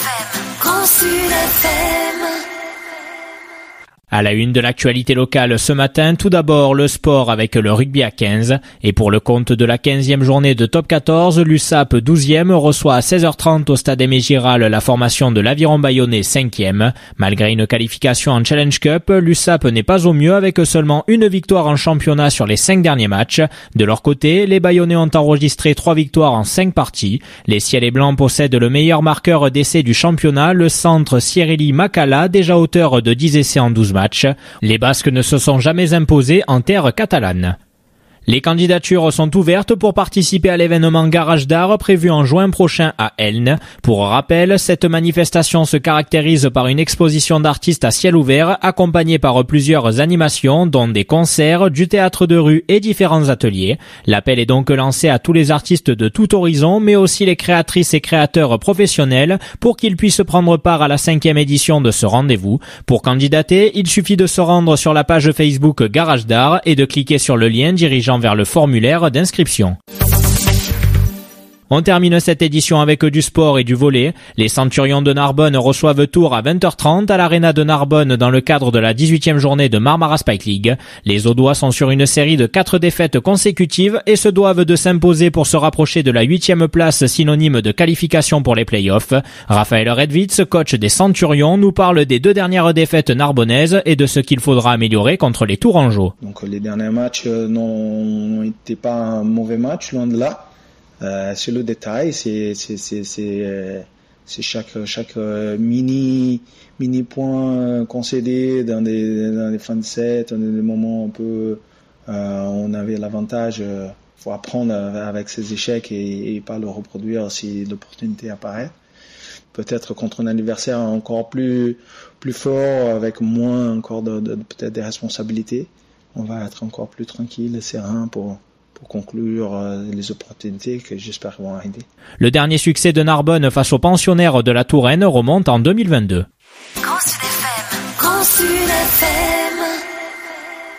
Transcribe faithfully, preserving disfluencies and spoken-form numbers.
F M. Grand Sud F M. À la une de l'actualité locale ce matin, tout d'abord le sport avec le rugby à quinze. Et pour le compte de la quinzième journée de Top quatorze, l'U S A P douzième reçoit à seize heures trente au stade Aimé Giral la formation de l'Aviron Bayonnais cinquième. Malgré une qualification en Challenge Cup, l'U S A P n'est pas au mieux avec seulement une victoire en championnat sur les cinq derniers matchs. De leur côté, les Bayonnais ont enregistré trois victoires en cinq parties. Les Ciels et Blancs possèdent le meilleur marqueur d'essais du championnat, le centre Cyrili Makala, déjà auteur de dix essais en douze matchs. Les Basques ne se sont jamais imposés en terre catalane. Les candidatures sont ouvertes pour participer à l'événement Garage d'Art prévu en juin prochain à Elne. Pour rappel, cette manifestation se caractérise par une exposition d'artistes à ciel ouvert accompagnée par plusieurs animations dont des concerts, du théâtre de rue et différents ateliers. L'appel est donc lancé à tous les artistes de tout horizon mais aussi les créatrices et créateurs professionnels pour qu'ils puissent prendre part à la cinquième édition de ce rendez-vous. Pour candidater, il suffit de se rendre sur la page Facebook Garage d'Art et de cliquer sur le lien dirigeant vers le formulaire d'inscription. On termine cette édition avec du sport et du volley. Les Centurions de Narbonne reçoivent Tours à vingt heures trente à l'Arena de Narbonne dans le cadre de la dix-huitième journée de Marmara Spike League. Les Audois sont sur une série de quatre défaites consécutives et se doivent de s'imposer pour se rapprocher de la huitième place synonyme de qualification pour les playoffs. Raphaël Redwitz, coach des Centurions, nous parle des deux dernières défaites narbonnaises et de ce qu'il faudra améliorer contre les Tourangeaux. Donc les derniers matchs n'ont été pas un mauvais match, loin de là. Euh, c'est le détail, c'est c'est c'est c'est, euh, c'est chaque chaque euh, mini mini point concédé dans des dans les fins de set, dans des moments un peu euh, on avait l'avantage. Euh, faut apprendre avec ces échecs et, et pas le reproduire si l'opportunité apparaît. Peut-être contre un adversaire encore plus plus fort avec moins encore de, de peut-être des responsabilités, on va être encore plus tranquille et serein pour pour conclure les opportunités que j'espère vont arriver. Le dernier succès de Narbonne face aux pensionnaires de la Touraine remonte en deux mille vingt-deux. Grand Sud F M. Grand Sud F M.